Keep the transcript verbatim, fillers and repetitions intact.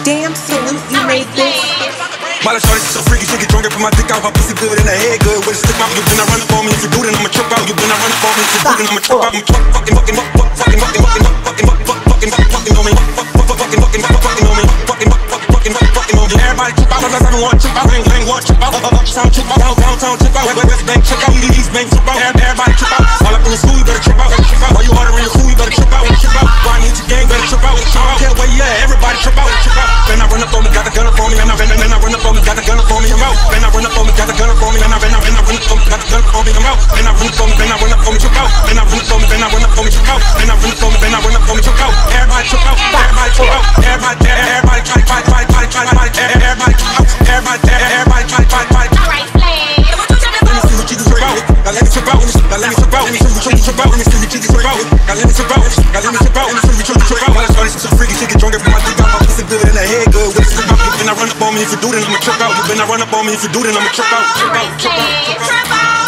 Damn salute, you made this. While I started so freaky, she get drunk and put my dick out. My pussy good and her head good. With a stick out, you better run up on me. If you do, then I'ma trip out. You better run up on me. If you do, then I'ma trip out. I'm fucking, fucking, fucking, fucking, fucking, fucking, fucking, fucking, fucking, fucking, fucking on me. Fucking, fucking, fucking, fucking on me. Fucking, fucking, fucking, fucking on me. Everybody trip out, cause I don't want trip out. Ring, ring, want trip out. Uptown trip out, downtown trip out. West Bank trip out, East Bank trip out. Everybody trip out. All up in the school, you better trip out. While you ordering your food, you better trip out. Trip out. While I need your gang, better trip out. I don't care where you at. Everybody trip out. Trip out. Then I run up on me, got the gun up on me, and I then I run up on me, got the gun up on me. I'm out. Then I run up on me, got the gun up on me, and I then I then I run up on me, got the gun up on me. I'm out. Then I run up on me, then I run up on me, trip out. Then I run up on me, then I run up on me, trip out. Then I run up on me, then I run up on me, trip out. Everybody trip out. Everybody trip out. Everybody, everybody, try, try, try, try, try, try, everybody trip out. Everybody, everybody, try, try, try. Alright, play. Let me see what you can trip out. Now let me trip out. Now let me trip out. Let me see what you can trip out. Let me see what you can trip out. Now let me trip out. Now let me trip out. Let me see what you can trip out. While I started so freaky, she get drunk and put my dick out. My pussy good and her head good. With a stick out, you better run up on me. If you do, then I'ma trip out. You better run up on me. If you do, then I'ma trip out. Trip out, trip out, trip out.